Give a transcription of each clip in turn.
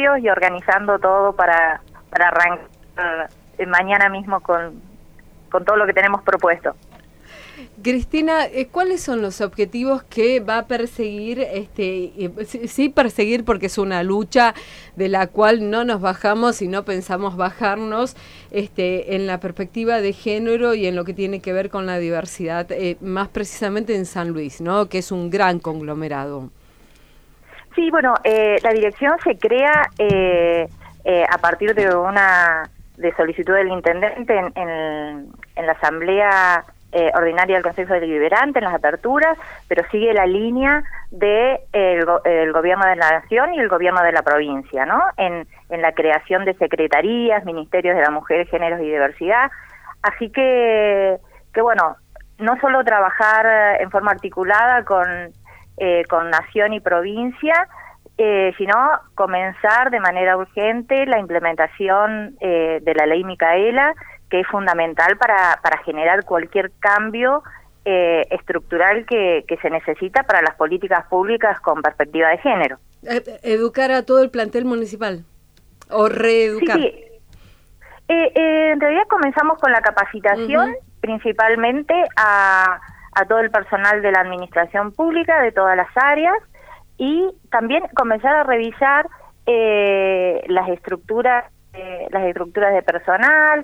nervios y organizando todo para arrancar mañana mismo con todo lo que tenemos propuesto. Cristina, ¿cuáles son los objetivos que va a perseguir? Sí, perseguir porque es una lucha de la cual no nos bajamos y no pensamos bajarnos, en la perspectiva de género y en lo que tiene que ver con la diversidad, más precisamente en San Luis, ¿no? Que es un gran conglomerado. Sí, bueno, la dirección se crea a partir de solicitud del intendente en la asamblea ordinaria del Consejo Deliberante, en las aperturas, pero sigue la línea de el gobierno de la nación y el gobierno de la provincia, ¿no? En la creación de secretarías, ministerios de la mujer, géneros y diversidad. Así que bueno, no solo trabajar en forma articulada con nación y provincia, sino comenzar de manera urgente la implementación de la ley Micaela, que es fundamental para generar cualquier cambio estructural que se necesita para las políticas públicas con perspectiva de género. Educar a todo el plantel municipal, o reeducar. Sí. En realidad comenzamos con la capacitación, principalmente a todo el personal de la administración pública, de todas las áreas, y también comenzar a revisar las estructuras de personal,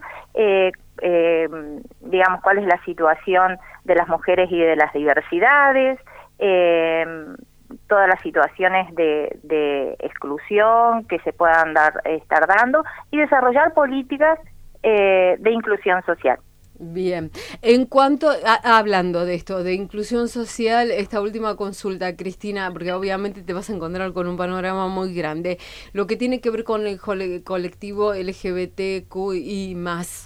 digamos cuál es la situación de las mujeres y de las diversidades, todas las situaciones de exclusión que se puedan estar dando, y desarrollar políticas de inclusión social. Bien, en cuanto, hablando de esto, de inclusión social, esta última consulta, Cristina, porque obviamente te vas a encontrar con un panorama muy grande, lo que tiene que ver con el colectivo LGBTQI+.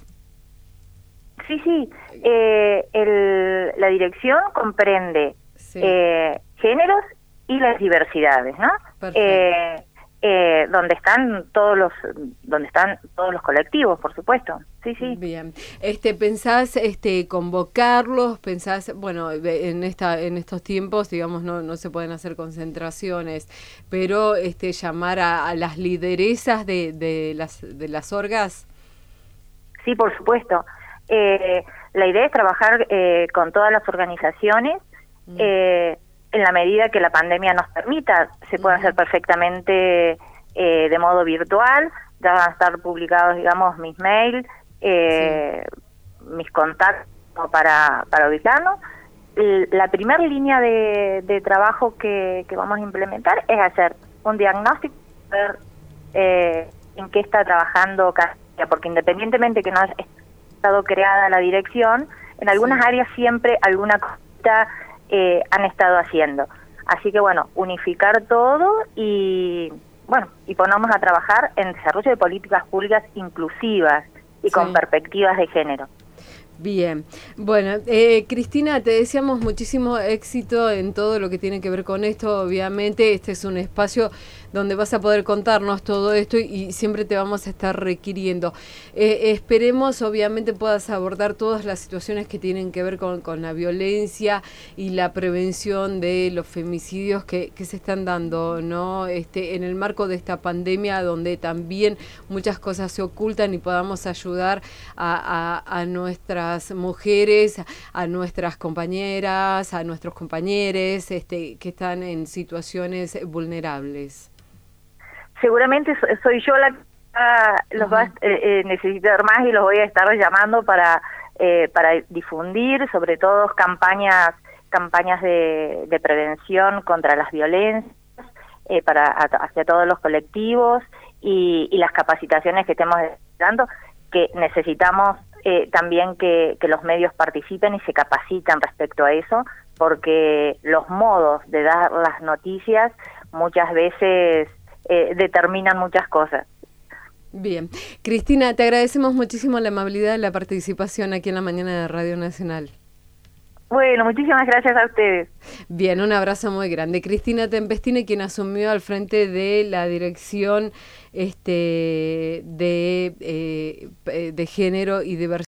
Sí, la dirección comprende géneros y las diversidades, ¿no? Perfecto. Donde están todos los colectivos, por supuesto. Sí. Bien. ¿Pensás convocarlos? ¿Pensás, bueno, en estos tiempos, digamos, no se pueden hacer concentraciones, pero llamar a las lideresas de las orgas? Sí, por supuesto. La idea es trabajar con todas las organizaciones, en la medida que la pandemia nos permita. Se puede hacer perfectamente de modo virtual. Ya van a estar publicados, digamos, mis mails, mis contactos para ubicarnos. La primera línea de trabajo que vamos a implementar es hacer un diagnóstico, ver en qué está trabajando cada área, porque independientemente que no haya estado creada la dirección, en algunas áreas siempre alguna cosita han estado haciendo. Así que bueno, unificar todo y ponernos a trabajar en desarrollo de políticas públicas inclusivas y con perspectivas de género. Bien, bueno, Cristina, te deseamos muchísimo éxito en todo lo que tiene que ver con esto. Obviamente este es un espacio donde vas a poder contarnos todo esto y siempre te vamos a estar requiriendo. Esperemos, obviamente, puedas abordar todas las situaciones que tienen que ver con la violencia y la prevención de los femicidios que se están dando, ¿no? En el marco de esta pandemia, donde también muchas cosas se ocultan, y podamos ayudar a nuestras mujeres, a nuestras compañeras, a nuestros compañeros que están en situaciones vulnerables. Seguramente soy yo la que los va a necesitar más, y los voy a estar llamando para difundir, sobre todo campañas de prevención contra las violencias, hacia todos los colectivos, y las capacitaciones que estemos dando, que necesitamos también que los medios participen y se capaciten respecto a eso, porque los modos de dar las noticias muchas veces determinan muchas cosas. Bien. Cristina, te agradecemos muchísimo la amabilidad y la participación aquí en la mañana de Radio Nacional. Bueno, muchísimas gracias a ustedes. Bien, un abrazo muy grande. Cristina Tempestini, quien asumió al frente de la dirección de género y diversidad.